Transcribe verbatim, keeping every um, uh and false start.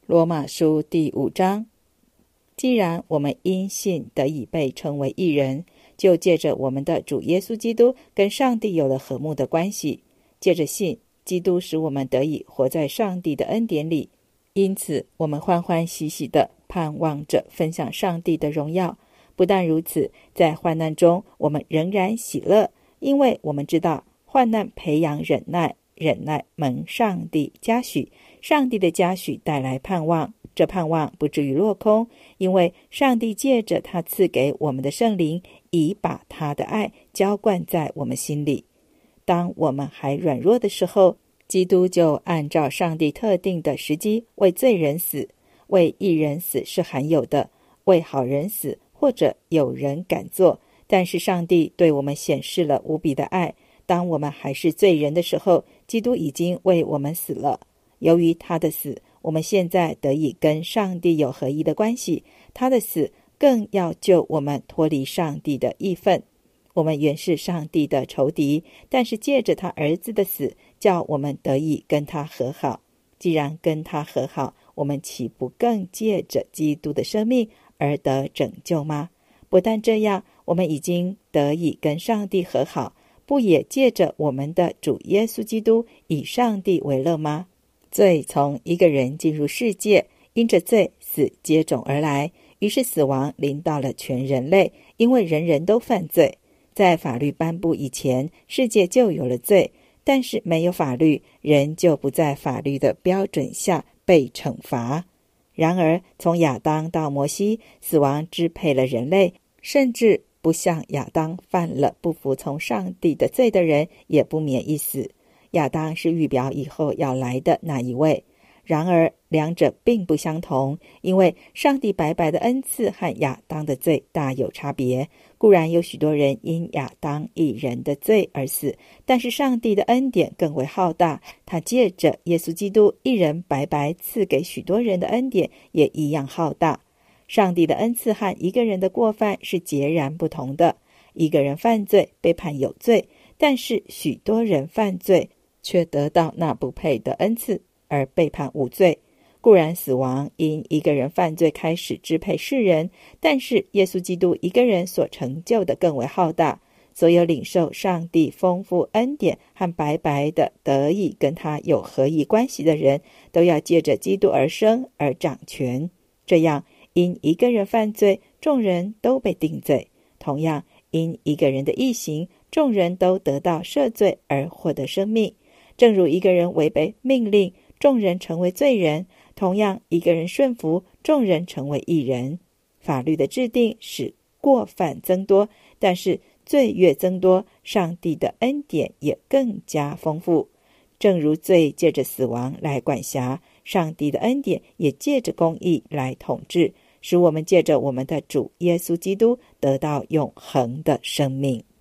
罗马书第五章，既然我们因信得以被称为义人，就借着我们的主耶稣基督跟上帝有了和睦的关系。借着信，基督使我们得以活在上帝的恩典里，因此我们欢欢喜喜地盼望着分享上帝的荣耀。不但如此，在患难中我们仍然喜乐，因为我们知道患难培养忍耐，忍耐蒙上帝嘉许，上帝的嘉许带来盼望，这盼望不至于落空，因为上帝借着他赐给我们的圣灵，已把他的爱浇灌在我们心里。当我们还软弱的时候，基督就按照上帝特定的时机为罪人死。为义人死是罕有的，为好人死或者有人敢做，但是上帝对我们显示了无比的爱。当我们还是罪人的时候，基督已经为我们死了。由于他的死，我们现在得以跟上帝有合一的关系，他的死更要救我们脱离上帝的义愤。我们原是上帝的仇敌，但是借着他儿子的死，叫我们得以跟他和好。既然跟他和好，我们岂不更借着基督的生命而得拯救吗？不但这样，我们已经得以跟上帝和好，不也借着我们的主耶稣基督以上帝为乐吗？罪从一个人进入世界，因着罪死接踵而来，于是死亡临到了全人类，因为人人都犯罪。在法律颁布以前，世界就有了罪，但是没有法律，人就不在法律的标准下被惩罚。然而从亚当到摩西，死亡支配了人类，甚至不像亚当犯了不服从上帝的罪的人也不免一死。亚当是预表以后要来的那一位，然而两者并不相同，因为上帝白白的恩赐和亚当的罪大有差别。固然有许多人因亚当一人的罪而死，但是上帝的恩典更为浩大，他借着耶稣基督一人白白赐给许多人的恩典也一样浩大。上帝的恩赐和一个人的过犯是截然不同的。一个人犯罪被判有罪，但是许多人犯罪却得到那不配的恩赐而被判无罪。固然死亡因一个人犯罪开始支配世人，但是耶稣基督一个人所成就的更为浩大。所有领受上帝丰富恩典和白白的得以跟他有合一关系的人，都要借着基督而生而掌权。这样因一个人犯罪，众人都被定罪；同样因一个人的义行，众人都得到赦罪而获得生命。正如一个人违背命令，众人成为罪人，同样一个人顺服，众人成为义人。法律的制定使过犯增多，但是罪越增多，上帝的恩典也更加丰富。正如罪借着死亡来管辖，上帝的恩典也借着公义来统治，使我们借着我们的主耶稣基督得到永恒的生命。